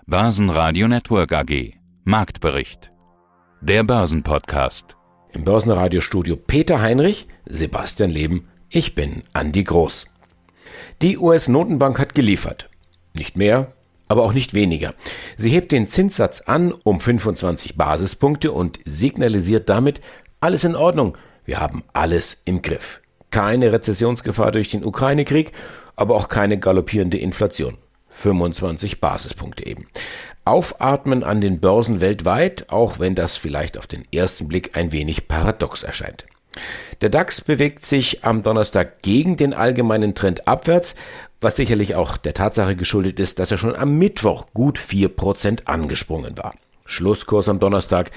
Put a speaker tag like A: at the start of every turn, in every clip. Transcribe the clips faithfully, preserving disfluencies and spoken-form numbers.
A: Börsenradio Network A G. Marktbericht. Der Börsenpodcast.
B: Im Börsenradiostudio Peter Heinrich, Sebastian Leben, ich bin Andi Groß. Die U S-Notenbank hat geliefert. Nicht mehr, aber auch nicht weniger. Sie hebt den Zinssatz an um fünfundzwanzig Basispunkte und signalisiert damit, alles in Ordnung, wir haben alles im Griff. Keine Rezessionsgefahr durch den Ukraine-Krieg, aber auch keine galoppierende Inflation. fünfundzwanzig Basispunkte eben. Aufatmen an den Börsen weltweit, auch wenn das vielleicht auf den ersten Blick ein wenig paradox erscheint. Der DAX bewegt sich am Donnerstag gegen den allgemeinen Trend abwärts, was sicherlich auch der Tatsache geschuldet ist, dass er schon am Mittwoch gut vier Prozent angesprungen war. Schlusskurs am Donnerstag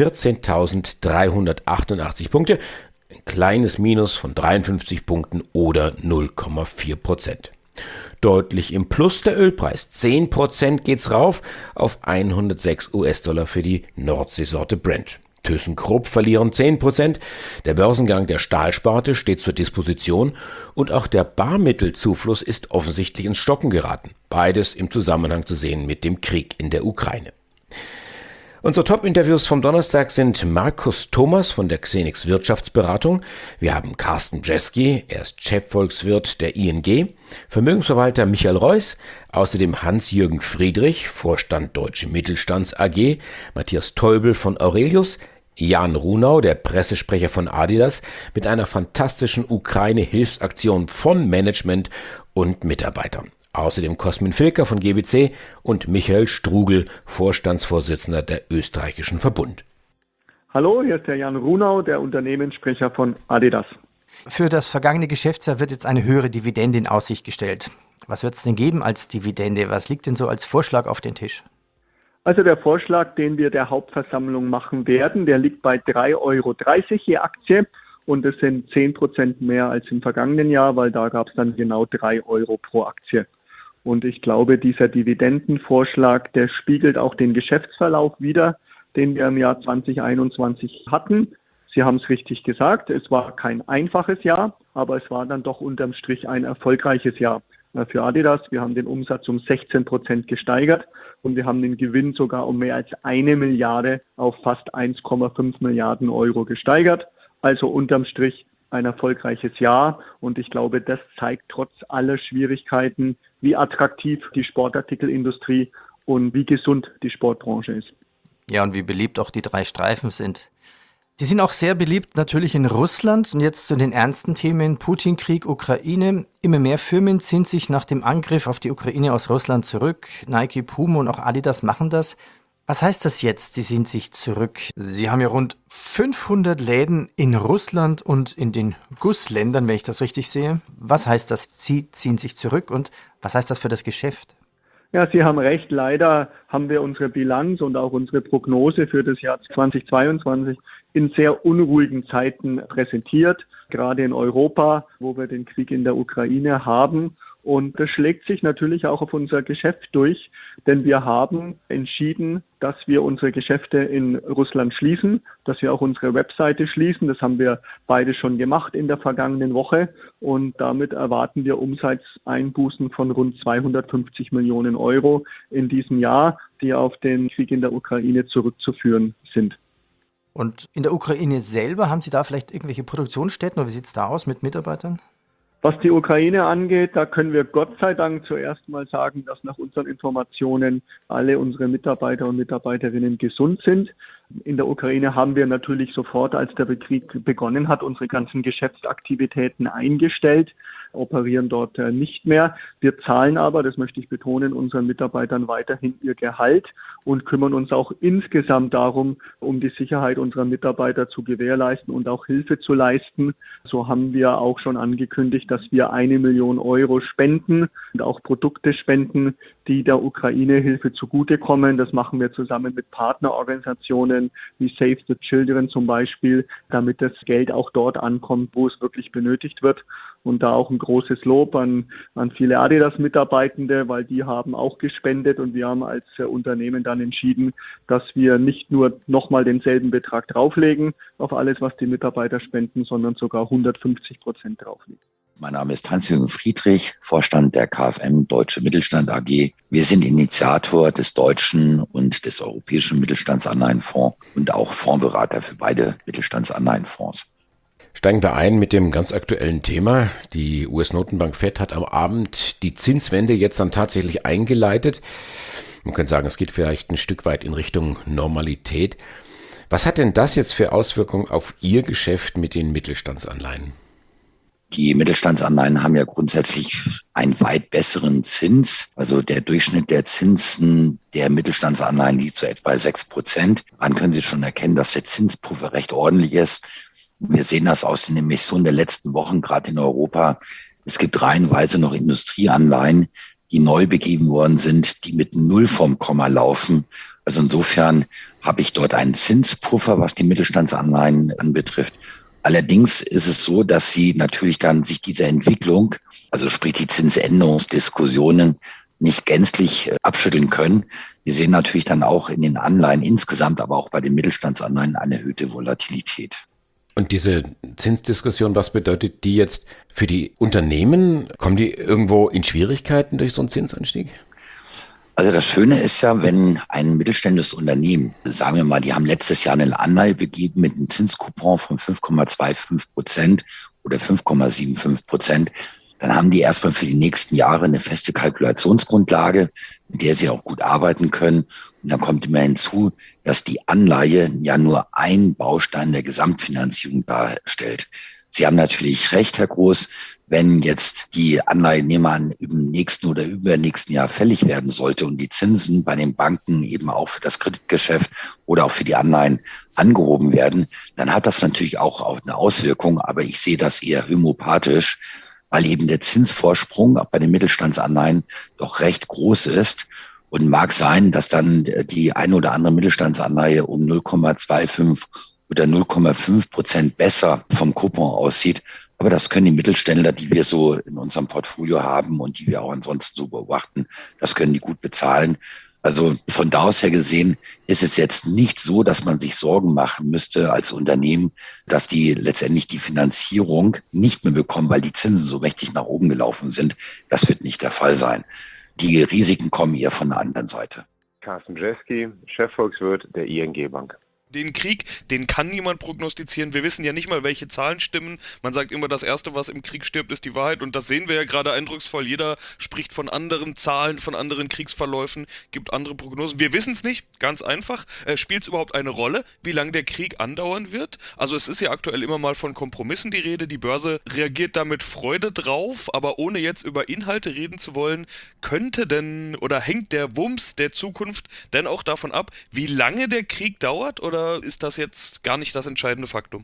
B: vierzehntausenddreihundertachtundachtzig Punkte, ein kleines Minus von dreiundfünfzig Punkten oder null Komma vier Prozent. Deutlich im Plus der Ölpreis. zehn Prozent geht's rauf auf hundertsechs US-Dollar für die Nordseesorte Brent. ThyssenKrupp verlieren zehn Prozent. Der Börsengang der Stahlsparte steht zur Disposition und auch der Barmittelzufluss ist offensichtlich ins Stocken geraten. Beides im Zusammenhang zu sehen mit dem Krieg in der Ukraine. Unsere Top-Interviews vom Donnerstag sind Markus Thomas von der Xenix Wirtschaftsberatung. Wir haben Carsten Jeski, er ist Chefvolkswirt der I N G, Vermögensverwalter Michael Reuss, außerdem Hans-Jürgen Friedrich, Vorstand Deutsche Mittelstands A G, Matthias Täubel von Aurelius, Jan Runau, der Pressesprecher von Adidas, mit einer fantastischen Ukraine-Hilfsaktion von Management und Mitarbeitern. Außerdem Cosmin Filker von G B C und Michael Strugel, Vorstandsvorsitzender der Österreichischen Verbund.
C: Hallo, hier ist der Jan Runau, der Unternehmenssprecher von Adidas.
D: Für das vergangene Geschäftsjahr wird jetzt eine höhere Dividende in Aussicht gestellt. Was wird es denn geben als Dividende? Was liegt denn so als Vorschlag auf den Tisch?
C: Also der Vorschlag, den wir der Hauptversammlung machen werden, der liegt bei drei Euro dreißig je Aktie. Und es sind zehn Prozent mehr als im vergangenen Jahr, weil da gab es dann genau drei Euro pro Aktie. Und ich glaube, dieser Dividendenvorschlag, der spiegelt auch den Geschäftsverlauf wider, den wir im Jahr zwanzig einundzwanzig hatten. Sie haben es richtig gesagt, es war kein einfaches Jahr, aber es war dann doch unterm Strich ein erfolgreiches Jahr für Adidas. Wir haben den Umsatz um sechzehn Prozent gesteigert und wir haben den Gewinn sogar um mehr als eine Milliarde auf fast eins Komma fünf Milliarden Euro gesteigert. Also unterm Strich ein erfolgreiches Jahr und ich glaube, das zeigt trotz aller Schwierigkeiten, wie attraktiv die Sportartikelindustrie und wie gesund die Sportbranche ist.
D: Ja, und wie beliebt auch die drei Streifen sind. Die sind auch sehr beliebt natürlich in Russland und jetzt zu den ernsten Themen Putin-Krieg, Ukraine. Immer mehr Firmen ziehen sich nach dem Angriff auf die Ukraine aus Russland zurück. Nike, Puma und auch Adidas machen das. Was heißt das jetzt? Sie ziehen sich zurück. Sie haben ja rund fünfhundert Läden in Russland und in den Gussländern, wenn ich das richtig sehe. Was heißt das? Sie ziehen sich zurück und was heißt das für das Geschäft?
C: Ja, Sie haben recht. Leider haben wir unsere Bilanz und auch unsere Prognose für das Jahr zweitausendzweiundzwanzig in sehr unruhigen Zeiten präsentiert, gerade in Europa, wo wir den Krieg in der Ukraine haben. Und das schlägt sich natürlich auch auf unser Geschäft durch, denn wir haben entschieden, dass wir unsere Geschäfte in Russland schließen, dass wir auch unsere Webseite schließen. Das haben wir beide schon gemacht in der vergangenen Woche und damit erwarten wir Umsatzeinbußen von rund zweihundertfünfzig Millionen Euro in diesem Jahr, die auf den Krieg in der Ukraine zurückzuführen sind.
D: Und in der Ukraine selber, haben Sie da vielleicht irgendwelche Produktionsstätten oder wie sieht es da aus mit Mitarbeitern?
C: Was die Ukraine angeht, da können wir Gott sei Dank zuerst mal sagen, dass nach unseren Informationen alle unsere Mitarbeiter und Mitarbeiterinnen gesund sind. In der Ukraine haben wir natürlich sofort, als der Krieg begonnen hat, unsere ganzen Geschäftsaktivitäten eingestellt, operieren dort nicht mehr. Wir zahlen aber, das möchte ich betonen, unseren Mitarbeitern weiterhin ihr Gehalt und kümmern uns auch insgesamt darum, um die Sicherheit unserer Mitarbeiter zu gewährleisten und auch Hilfe zu leisten. So haben wir auch schon angekündigt, dass wir eine Million Euro spenden und auch Produkte spenden, die der Ukraine-Hilfe zugutekommen. Das machen wir zusammen mit Partnerorganisationen wie Save the Children zum Beispiel, damit das Geld auch dort ankommt, wo es wirklich benötigt wird. Und da auch ein großes Lob an, an viele Adidas-Mitarbeitende, weil die haben auch gespendet und wir haben als äh, Unternehmen dann entschieden, dass wir nicht nur nochmal denselben Betrag drauflegen auf alles, was die Mitarbeiter spenden, sondern sogar hundertfünfzig Prozent drauflegen.
E: Mein Name ist Hans-Jürgen Friedrich, Vorstand der K F M Deutsche Mittelstand A G. Wir sind Initiator des deutschen und des europäischen Mittelstandsanleihenfonds und auch Fondsberater für beide Mittelstandsanleihenfonds.
B: Steigen wir ein mit dem ganz aktuellen Thema. Die U S-Notenbank Fed hat am Abend die Zinswende jetzt dann tatsächlich eingeleitet. Man kann sagen, es geht vielleicht ein Stück weit in Richtung Normalität. Was hat denn das jetzt für Auswirkungen auf Ihr Geschäft mit den Mittelstandsanleihen?
E: Die Mittelstandsanleihen haben ja grundsätzlich einen weit besseren Zins. Also der Durchschnitt der Zinsen der Mittelstandsanleihen liegt so etwa sechs Prozent. Daran können Sie schon erkennen, dass der Zinspuffer recht ordentlich ist. Wir sehen das aus den Emissionen der letzten Wochen, gerade in Europa. Es gibt reihenweise noch Industrieanleihen, die neu begeben worden sind, die mit Null vom Komma laufen. Also insofern habe ich dort einen Zinspuffer, was die Mittelstandsanleihen anbetrifft. Allerdings ist es so, dass sie natürlich dann sich dieser Entwicklung, also sprich die Zinsänderungsdiskussionen, nicht gänzlich abschütteln können. Wir sehen natürlich dann auch in den Anleihen insgesamt, aber auch bei den Mittelstandsanleihen eine erhöhte Volatilität.
B: Und diese Zinsdiskussion, was bedeutet die jetzt für die Unternehmen? Kommen die irgendwo in Schwierigkeiten durch so einen Zinsanstieg?
E: Also das Schöne ist ja, wenn ein mittelständisches Unternehmen, sagen wir mal, die haben letztes Jahr eine Anleihe begeben mit einem Zinscoupon von fünf Komma fünfundzwanzig Prozent oder fünf Komma fünfundsiebzig Prozent, dann haben die erstmal für die nächsten Jahre eine feste Kalkulationsgrundlage, mit der sie auch gut arbeiten können. Und dann kommt immer hinzu, dass die Anleihe ja nur ein Baustein der Gesamtfinanzierung darstellt. Sie haben natürlich recht, Herr Groß, wenn jetzt die Anleihenehmer im nächsten oder übernächsten Jahr fällig werden sollte und die Zinsen bei den Banken eben auch für das Kreditgeschäft oder auch für die Anleihen angehoben werden, dann hat das natürlich auch eine Auswirkung. Aber ich sehe das eher homöopathisch, weil eben der Zinsvorsprung auch bei den Mittelstandsanleihen doch recht groß ist. Und mag sein, dass dann die eine oder andere Mittelstandsanleihe um null Komma fünfundzwanzig oder null Komma fünf Prozent besser vom Coupon aussieht. Aber das können die Mittelständler, die wir so in unserem Portfolio haben und die wir auch ansonsten so beobachten, das können die gut bezahlen. Also von da aus her gesehen ist es jetzt nicht so, dass man sich Sorgen machen müsste als Unternehmen, dass die letztendlich die Finanzierung nicht mehr bekommen, weil die Zinsen so mächtig nach oben gelaufen sind. Das wird nicht der Fall sein. Die Risiken kommen eher von der anderen Seite.
F: Carsten Jeski, Chefvolkswirt der I N G Bank.
G: Den Krieg, den kann niemand prognostizieren. Wir wissen ja nicht mal, welche Zahlen stimmen. Man sagt immer, das Erste, was im Krieg stirbt, ist die Wahrheit. Und das sehen wir ja gerade eindrucksvoll. Jeder spricht von anderen Zahlen, von anderen Kriegsverläufen, gibt andere Prognosen. Wir wissen es nicht, ganz einfach. Äh, Spielt es überhaupt eine Rolle, wie lange der Krieg andauern wird? Also es ist ja aktuell immer mal von Kompromissen die Rede. Die Börse reagiert da mit Freude drauf. Aber ohne jetzt über Inhalte reden zu wollen, könnte denn oder hängt der Wumms der Zukunft denn auch davon ab, wie lange der Krieg dauert? Oder ist das jetzt gar nicht das entscheidende Faktum?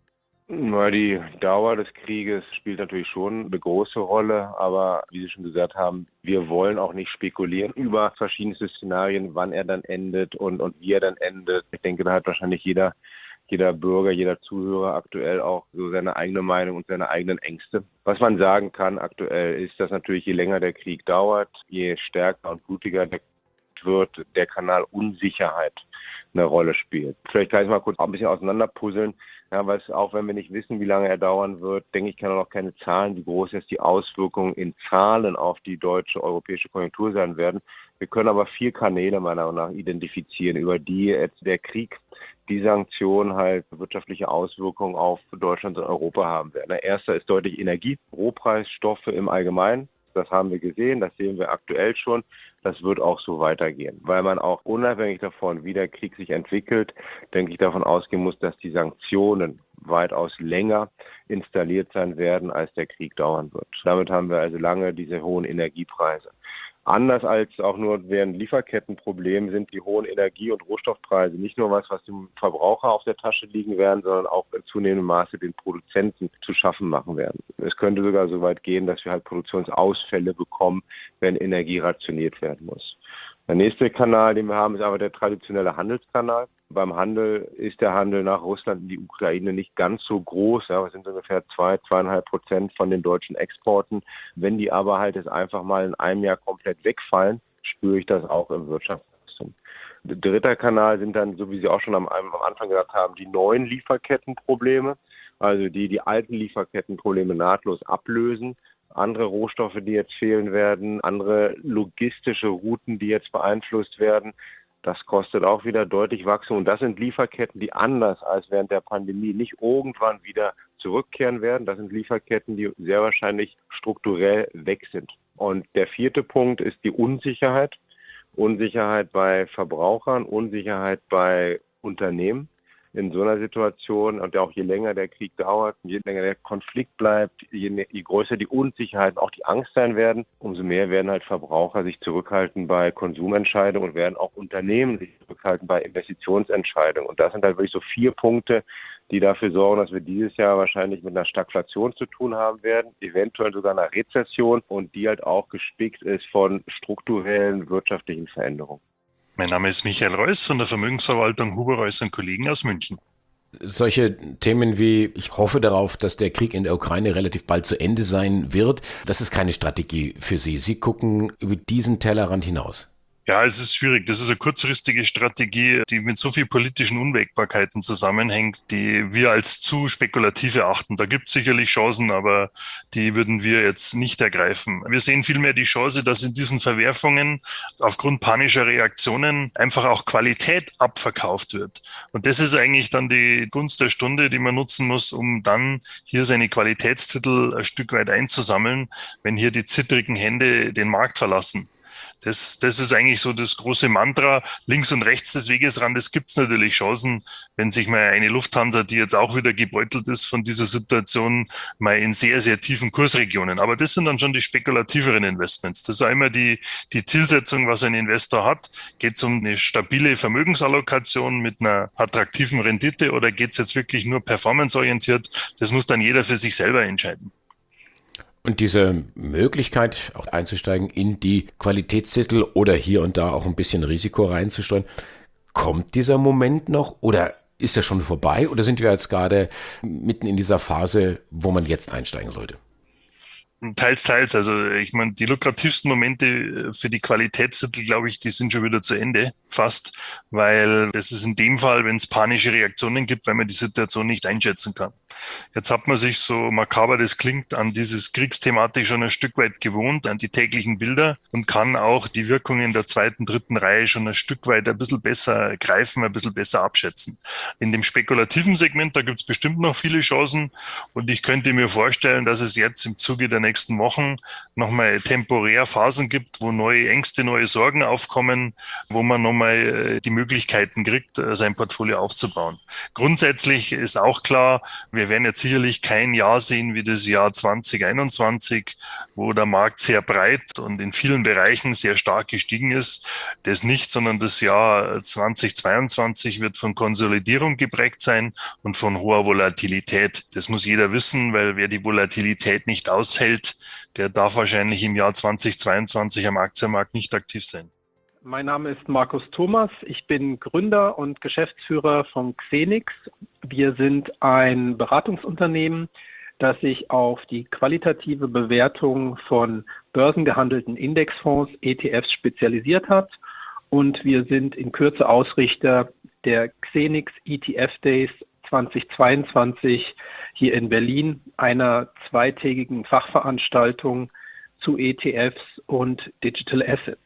F: Na, die Dauer des Krieges spielt natürlich schon eine große Rolle, aber wie Sie schon gesagt haben, wir wollen auch nicht spekulieren über verschiedenste Szenarien, wann er dann endet und, und wie er dann endet. Ich denke, da hat wahrscheinlich jeder, jeder Bürger, jeder Zuhörer aktuell auch so seine eigene Meinung und seine eigenen Ängste. Was man sagen kann aktuell ist, dass natürlich je länger der Krieg dauert, je stärker und blutiger der wird, der Kanal Unsicherheit eine Rolle spielt. Vielleicht kann ich mal kurz ein bisschen auseinanderpuzzeln, ja, weil es, auch wenn wir nicht wissen, wie lange er dauern wird, denke ich, kann er noch keine Zahlen, wie groß jetzt die Auswirkungen in Zahlen auf die deutsche, europäische Konjunktur sein werden. Wir können aber vier Kanäle meiner Meinung nach identifizieren, über die jetzt der Krieg, die Sanktionen halt wirtschaftliche Auswirkungen auf Deutschland und Europa haben werden. Der erste ist deutlich Energie, Rohpreisstoffe im Allgemeinen. Das haben wir gesehen, das sehen wir aktuell schon. Das wird auch so weitergehen, weil man auch unabhängig davon, wie der Krieg sich entwickelt, denke ich, davon ausgehen muss, dass die Sanktionen weitaus länger installiert sein werden, als der Krieg dauern wird. Damit haben wir also lange diese hohen Energiepreise. Anders als auch nur während Lieferkettenproblemen sind die hohen Energie- und Rohstoffpreise nicht nur was, was dem Verbraucher auf der Tasche liegen werden, sondern auch in zunehmendem Maße den Produzenten zu schaffen machen werden. Es könnte sogar so weit gehen, dass wir halt Produktionsausfälle bekommen, wenn Energie rationiert werden muss. Der nächste Kanal, den wir haben, ist aber der traditionelle Handelskanal. Beim Handel ist der Handel nach Russland in die Ukraine nicht ganz so groß. Ja, das sind ungefähr zwei, zweieinhalb Prozent von den deutschen Exporten. Wenn die aber halt jetzt einfach mal in einem Jahr komplett wegfallen, spüre ich das auch im Wirtschaftswachstum. Der dritte Kanal sind dann, so wie Sie auch schon am, am Anfang gesagt haben, die neuen Lieferkettenprobleme. also die die alten Lieferkettenprobleme nahtlos ablösen. Andere Rohstoffe, die jetzt fehlen werden, andere logistische Routen, die jetzt beeinflusst werden. Das kostet auch wieder deutlich Wachstum. Und das sind Lieferketten, die anders als während der Pandemie nicht irgendwann wieder zurückkehren werden. Das sind Lieferketten, die sehr wahrscheinlich strukturell weg sind. Und der vierte Punkt ist die Unsicherheit. Unsicherheit bei Verbrauchern, Unsicherheit bei Unternehmen. In so einer Situation, und auch je länger der Krieg dauert, je länger der Konflikt bleibt, je, je größer die Unsicherheit, auch die Angst sein werden, umso mehr werden halt Verbraucher sich zurückhalten bei Konsumentscheidungen und werden auch Unternehmen sich zurückhalten bei Investitionsentscheidungen. Und das sind halt wirklich so vier Punkte, die dafür sorgen, dass wir dieses Jahr wahrscheinlich mit einer Stagflation zu tun haben werden, eventuell sogar einer Rezession und die halt auch gespickt ist von strukturellen wirtschaftlichen Veränderungen.
H: Mein Name ist Michael Reuss von der Vermögensverwaltung Huber Reuss und Kollegen aus München.
B: Solche Themen wie, ich hoffe darauf, dass der Krieg in der Ukraine relativ bald zu Ende sein wird, das ist keine Strategie für Sie. Sie gucken über diesen Tellerrand hinaus.
H: Ja, es ist schwierig. Das ist eine kurzfristige Strategie, die mit so viel politischen Unwägbarkeiten zusammenhängt, die wir als zu spekulativ erachten. Da gibt es sicherlich Chancen, aber die würden wir jetzt nicht ergreifen. Wir sehen vielmehr die Chance, dass in diesen Verwerfungen aufgrund panischer Reaktionen einfach auch Qualität abverkauft wird. Und das ist eigentlich dann die Gunst der Stunde, die man nutzen muss, um dann hier seine Qualitätstitel ein Stück weit einzusammeln, wenn hier die zittrigen Hände den Markt verlassen. Das, das ist eigentlich so das große Mantra. Links und rechts des Wegesrandes gibt es natürlich Chancen, wenn sich mal eine Lufthansa, die jetzt auch wieder gebeutelt ist von dieser Situation, mal in sehr, sehr tiefen Kursregionen. Aber das sind dann schon die spekulativeren Investments. Das ist einmal die, die Zielsetzung, was ein Investor hat. Geht es um eine stabile Vermögensallokation mit einer attraktiven Rendite oder geht es jetzt wirklich nur performanceorientiert? Das muss dann jeder für sich selber entscheiden.
B: Und diese Möglichkeit, auch einzusteigen in die Qualitätstitel oder hier und da auch ein bisschen Risiko reinzusteuern, kommt dieser Moment noch oder ist er schon vorbei oder sind wir jetzt gerade mitten in dieser Phase, wo man jetzt einsteigen sollte?
H: Teils, teils. Also ich meine, die lukrativsten Momente für die Qualitätstitel, glaube ich, die sind schon wieder zu Ende, fast, weil das ist in dem Fall, wenn es panische Reaktionen gibt, weil man die Situation nicht einschätzen kann. Jetzt hat man sich, so makaber das klingt, an dieses Kriegsthematik schon ein Stück weit gewohnt, an die täglichen Bilder und kann auch die Wirkungen der zweiten, dritten Reihe schon ein Stück weit ein bisschen besser greifen, ein bisschen besser abschätzen. In dem spekulativen Segment, da gibt es bestimmt noch viele Chancen und ich könnte mir vorstellen, dass es jetzt im Zuge der nächsten Wochen nochmal temporär Phasen gibt, wo neue Ängste, neue Sorgen aufkommen, wo man nochmal die Möglichkeiten kriegt, sein Portfolio aufzubauen. Grundsätzlich ist auch klar, wir werden jetzt sicherlich kein Jahr sehen wie das Jahr zwanzig einundzwanzig, wo der Markt sehr breit und in vielen Bereichen sehr stark gestiegen ist. Das nicht, sondern das Jahr zwanzig zweiundzwanzig wird von Konsolidierung geprägt sein und von hoher Volatilität. Das muss jeder wissen, weil wer die Volatilität nicht aushält, der darf wahrscheinlich im Jahr zwanzig zweiundzwanzig am Aktienmarkt nicht aktiv sein.
I: Mein Name ist Markus Thomas. Ich bin Gründer und Geschäftsführer von Xenix. Wir sind ein Beratungsunternehmen, das sich auf die qualitative Bewertung von börsengehandelten Indexfonds, E T Fs, spezialisiert hat. Und wir sind in Kürze Ausrichter der Xenix E T F Days zwanzig zweiundzwanzig hier in Berlin, einer zweitägigen Fachveranstaltung zu E T Fs und Digital Assets.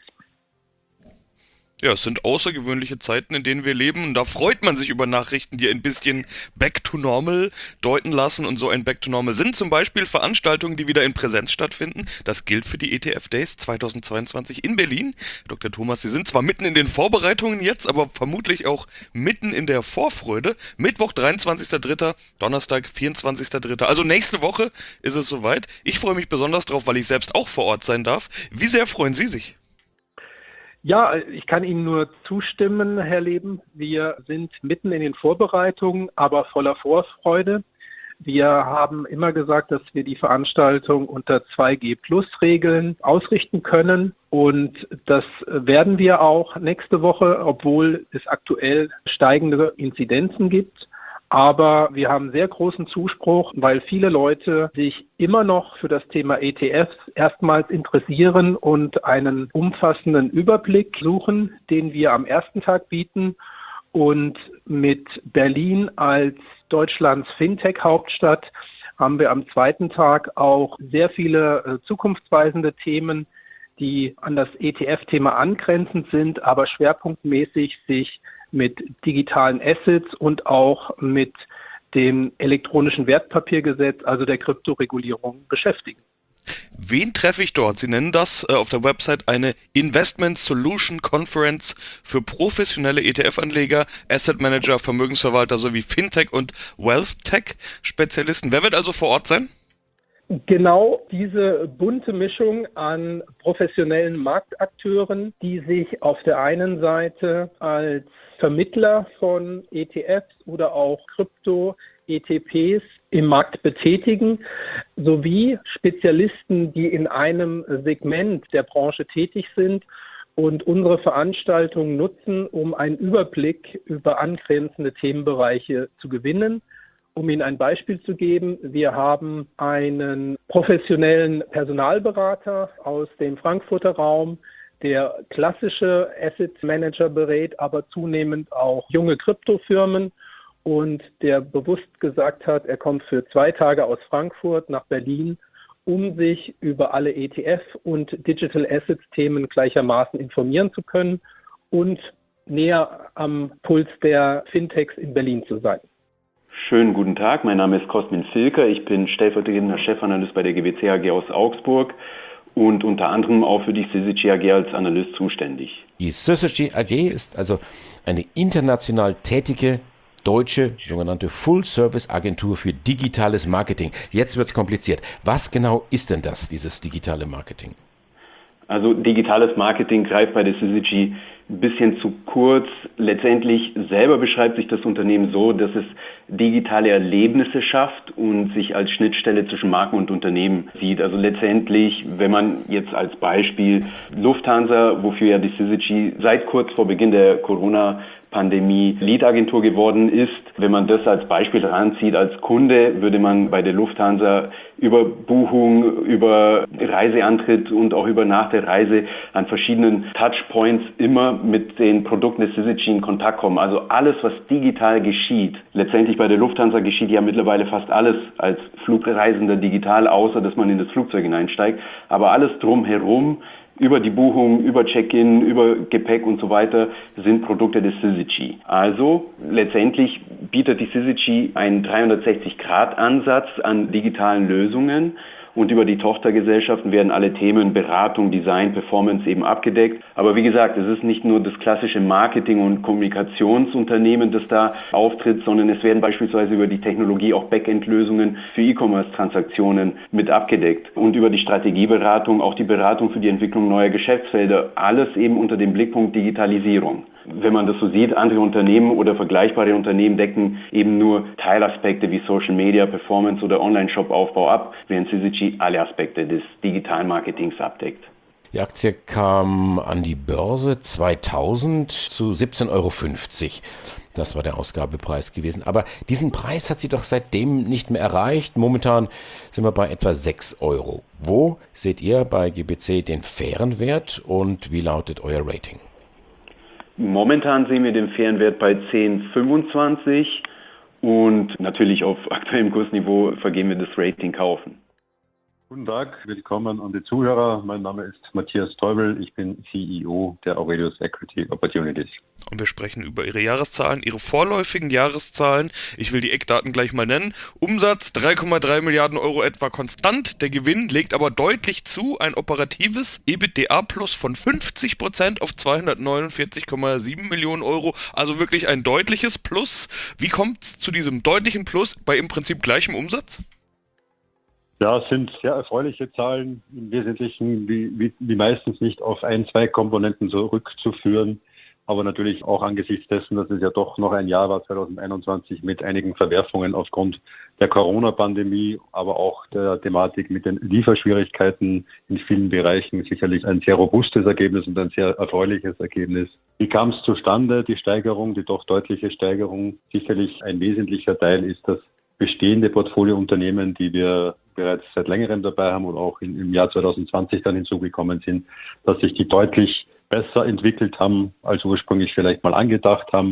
G: Ja, es sind außergewöhnliche Zeiten, in denen wir leben. Und da freut man sich über Nachrichten, die ein bisschen Back to Normal deuten lassen. Und so ein Back to Normal sind zum Beispiel Veranstaltungen, die wieder in Präsenz stattfinden. Das gilt für die E T F Days zwanzig zweiundzwanzig in Berlin. Doktor Thomas, Sie sind zwar mitten in den Vorbereitungen jetzt, aber vermutlich auch mitten in der Vorfreude. Mittwoch, dreiundzwanzigster dritter, Donnerstag, vierundzwanzigster dritter Also nächste Woche ist es soweit. Ich freue mich besonders drauf, weil ich selbst auch vor Ort sein darf. Wie sehr freuen Sie sich?
I: Ja, ich kann Ihnen nur zustimmen, Herr Leben. Wir sind mitten in den Vorbereitungen, aber voller Vorfreude. Wir haben immer gesagt, dass wir die Veranstaltung unter zwei G Plus Regeln ausrichten können. Und das werden wir auch nächste Woche, obwohl es aktuell steigende Inzidenzen gibt. Aber wir haben sehr großen Zuspruch, weil viele Leute sich immer noch für das Thema E T Fs erstmals interessieren und einen umfassenden Überblick suchen, den wir am ersten Tag bieten. Und mit Berlin als Deutschlands Fintech-Hauptstadt haben wir am zweiten Tag auch sehr viele äh, zukunftsweisende Themen, die an das E T F-Thema angrenzend sind, aber schwerpunktmäßig sich mit digitalen Assets und auch mit dem elektronischen Wertpapiergesetz, also der Kryptoregulierung, beschäftigen.
G: Wen treffe ich dort? Sie nennen das äh, auf der Website eine Investment Solution Conference für professionelle E T F-Anleger, Asset Manager, Vermögensverwalter sowie Fintech- und Wealth-Tech-Spezialisten. Wer wird also vor Ort sein?
I: Genau diese bunte Mischung an professionellen Marktakteuren, die sich auf der einen Seite als Vermittler von E T Fs oder auch Krypto-E T Ps im Markt betätigen, sowie Spezialisten, die in einem Segment der Branche tätig sind und unsere Veranstaltung nutzen, um einen Überblick über angrenzende Themenbereiche zu gewinnen. Um Ihnen ein Beispiel zu geben, wir haben einen professionellen Personalberater aus dem Frankfurter Raum, der klassische Asset Manager berät, aber zunehmend auch junge Kryptofirmen und der bewusst gesagt hat, er kommt für zwei Tage aus Frankfurt nach Berlin, um sich über alle E T F- und Digital Assets-Themen gleichermaßen informieren zu können und näher am Puls der Fintechs in Berlin zu sein.
J: Schönen guten Tag, mein Name ist Cosmin Filker, ich bin stellvertretender Chefanalyst bei der G B C A G aus Augsburg und unter anderem auch für die Syzygy A G als Analyst zuständig.
B: Die Syzygy A G ist also eine international tätige deutsche sogenannte Full-Service-Agentur für digitales Marketing. Jetzt wird es kompliziert. Was genau ist denn das, dieses digitale Marketing?
J: Also digitales Marketing greift bei der Syzygy ein bisschen zu kurz. Letztendlich selber beschreibt sich das Unternehmen so, dass es digitale Erlebnisse schafft und sich als Schnittstelle zwischen Marken und Unternehmen sieht. Also letztendlich, wenn man jetzt als Beispiel Lufthansa, wofür ja die Syzygy seit kurz vor Beginn der Corona Pandemie Lead-Agentur geworden ist. Wenn man das als Beispiel ranzieht, als Kunde würde man bei der Lufthansa über Buchung, über Reiseantritt und auch über nach der Reise an verschiedenen Touchpoints immer mit den Produkten des Syzygy in Kontakt kommen. Also alles, was digital geschieht. Letztendlich bei der Lufthansa geschieht ja mittlerweile fast alles als Flugreisender digital, außer dass man in das Flugzeug hineinsteigt. Aber alles drumherum, über die Buchung, über Check-in, über Gepäck und so weiter, sind Produkte des Syzygy. Also letztendlich bietet die Syzygy einen dreihundertsechzig Grad Ansatz an digitalen Lösungen. Und über die Tochtergesellschaften werden alle Themen Beratung, Design, Performance eben abgedeckt. Aber wie gesagt, es ist nicht nur das klassische Marketing- und Kommunikationsunternehmen, das da auftritt, sondern es werden beispielsweise über die Technologie auch Backend-Lösungen für E-Commerce-Transaktionen mit abgedeckt. Und über die Strategieberatung auch die Beratung für die Entwicklung neuer Geschäftsfelder. Alles eben unter dem Blickpunkt Digitalisierung. Wenn man das so sieht, andere Unternehmen oder vergleichbare Unternehmen decken eben nur Teilaspekte wie Social Media, Performance oder Online-Shop-Aufbau ab, während Syzygy alle Aspekte des Digital-Marketings abdeckt.
B: Die Aktie kam an die Börse zweitausend zu siebzehn Euro fünfzig. Das war der Ausgabepreis gewesen. Aber diesen Preis hat sie doch seitdem nicht mehr erreicht. Momentan sind wir bei etwa sechs Euro. Wo seht ihr bei G B C den fairen Wert und wie lautet euer Rating?
J: Momentan sehen wir den fairen Wert bei zehn Komma fünfundzwanzig und natürlich auf aktuellem Kursniveau vergeben wir das Rating kaufen.
K: Guten Tag, willkommen an die Zuhörer. Mein Name ist Matthias Teubel, ich bin C E O der Aurelius Equity Opportunities.
G: Und wir sprechen über Ihre Jahreszahlen, Ihre vorläufigen Jahreszahlen. Ich will die Eckdaten gleich mal nennen. Umsatz drei Komma drei Milliarden Euro etwa konstant. Der Gewinn legt aber deutlich zu. Ein operatives EBITDA-Plus von fünfzig Prozent auf zweihundertneunundvierzig Komma sieben Millionen Euro. Also wirklich ein deutliches Plus. Wie kommt es zu diesem deutlichen Plus bei im Prinzip gleichem Umsatz?
K: Ja, es sind sehr erfreuliche Zahlen, im Wesentlichen wie, wie, wie meistens nicht auf ein, zwei Komponenten zurückzuführen, aber natürlich auch angesichts dessen, dass es ja doch noch ein Jahr war, zweitausendeinundzwanzig, mit einigen Verwerfungen aufgrund der Corona-Pandemie, aber auch der Thematik mit den Lieferschwierigkeiten in vielen Bereichen sicherlich ein sehr robustes Ergebnis und ein sehr erfreuliches Ergebnis. Wie kam es zustande, die Steigerung, die doch deutliche Steigerung? Sicherlich ein wesentlicher Teil ist das bestehende Portfoliounternehmen, die wir bereits seit längerem dabei haben und auch in, im Jahr zweitausendzwanzig dann hinzugekommen sind, dass sich die deutlich besser entwickelt haben, als ursprünglich vielleicht mal angedacht haben.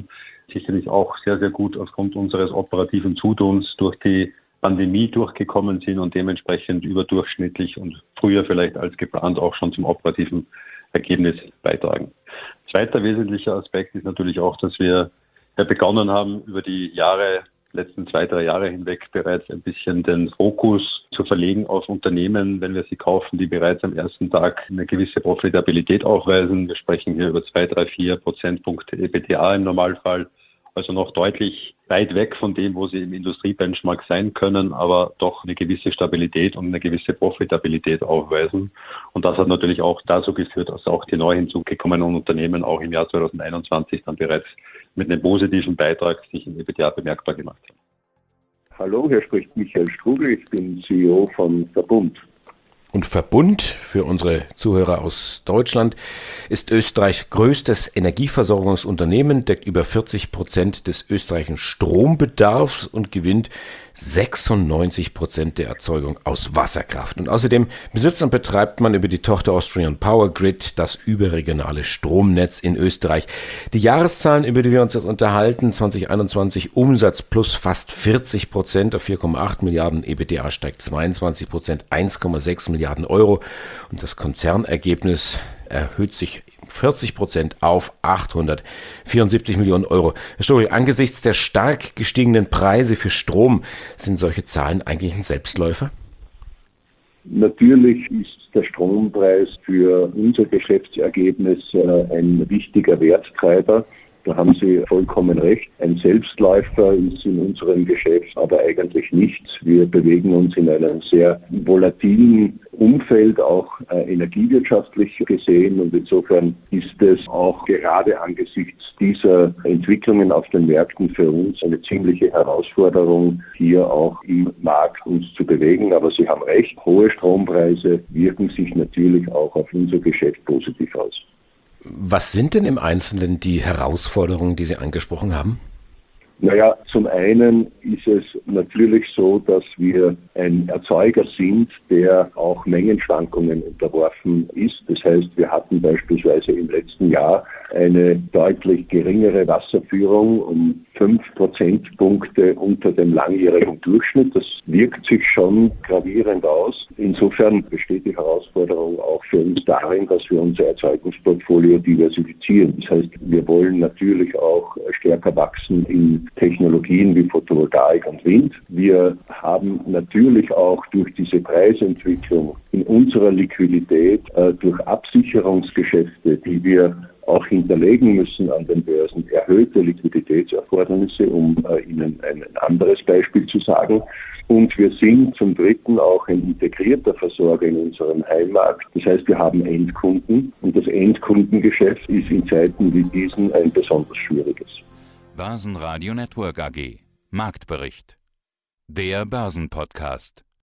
K: sicherlich auch sehr, sehr gut aufgrund unseres operativen Zutuns durch die Pandemie durchgekommen sind und dementsprechend überdurchschnittlich und früher vielleicht als geplant auch schon zum operativen Ergebnis beitragen. Zweiter wesentlicher Aspekt ist natürlich auch, dass wir begonnen haben, über die Jahre, letzten zwei, drei Jahre hinweg bereits ein bisschen den Fokus zu verlegen auf Unternehmen, wenn wir sie kaufen, die bereits am ersten Tag eine gewisse Profitabilität aufweisen. Wir sprechen hier über zwei, drei, vier Prozentpunkte E B T A im Normalfall, also noch deutlich weit weg von dem, wo sie im Industriebenchmark sein können, aber doch eine gewisse Stabilität und eine gewisse Profitabilität aufweisen. Und das hat natürlich auch dazu geführt, dass auch die neu hinzugekommenen Unternehmen auch im Jahr zwanzig einundzwanzig dann bereits mit einem positiven Beitrag sich im E B T A bemerkbar gemacht haben.
L: Hallo, hier spricht Michael Strugel, ich bin C E O von Verbund.
B: Und Verbund, für unsere Zuhörer aus Deutschland, ist Österreichs größtes Energieversorgungsunternehmen, deckt über vierzig Prozent des österreichischen Strombedarfs und gewinnt sechsundneunzig Prozent der Erzeugung aus Wasserkraft. Und außerdem besitzt und betreibt man über die Tochter Austrian Power Grid das überregionale Stromnetz in Österreich. Die Jahreszahlen, über die wir uns jetzt unterhalten, zwanzig einundzwanzig Umsatz plus fast vierzig Prozent auf vier Komma acht Milliarden, E B T A steigt zweiundzwanzig Prozent, eins Komma sechs Milliarden Euro und das Konzernergebnis erhöht sich vierzig Prozent auf achthundertvierundsiebzig Millionen Euro. Herr Strugel, angesichts der stark gestiegenen Preise für Strom, sind solche Zahlen eigentlich ein Selbstläufer?
L: Natürlich ist der Strompreis für unser Geschäftsergebnis ein wichtiger Werttreiber. Da haben Sie vollkommen recht. Ein Selbstläufer ist in unserem Geschäft aber eigentlich nichts. Wir bewegen uns in einem sehr volatilen Umfeld, auch äh, energiewirtschaftlich gesehen. Und insofern ist es auch gerade angesichts dieser Entwicklungen auf den Märkten für uns eine ziemliche Herausforderung, hier auch im Markt uns zu bewegen. Aber Sie haben recht, hohe Strompreise wirken sich natürlich auch auf unser Geschäft positiv aus.
B: Was sind denn im Einzelnen die Herausforderungen, die Sie angesprochen haben?
L: Naja, zum einen ist es natürlich so, dass wir ein Erzeuger sind, der auch Mengenschwankungen unterworfen ist. Das heißt, wir hatten beispielsweise im letzten Jahr eine deutlich geringere Wasserführung, um fünf Prozentpunkte unter dem langjährigen Durchschnitt. Das wirkt sich schon gravierend aus. Insofern besteht die Herausforderung auch für uns darin, dass wir unser Erzeugungsportfolio diversifizieren. Das heißt, wir wollen natürlich auch stärker wachsen in Technologien wie Photovoltaik und Wind. Wir haben natürlich auch durch diese Preisentwicklung in unserer Liquidität, äh, durch Absicherungsgeschäfte, die wir auch hinterlegen müssen an den Börsen, erhöhte Liquiditätserfordernisse, um äh, Ihnen ein anderes Beispiel zu sagen. Und wir sind zum Dritten auch ein integrierter Versorger in unserem Heimmarkt. Das heißt, wir haben Endkunden und das Endkundengeschäft ist in Zeiten wie diesen ein besonders schwieriges.
A: Börsenradio Network A G. Marktbericht. Der Börsenpodcast.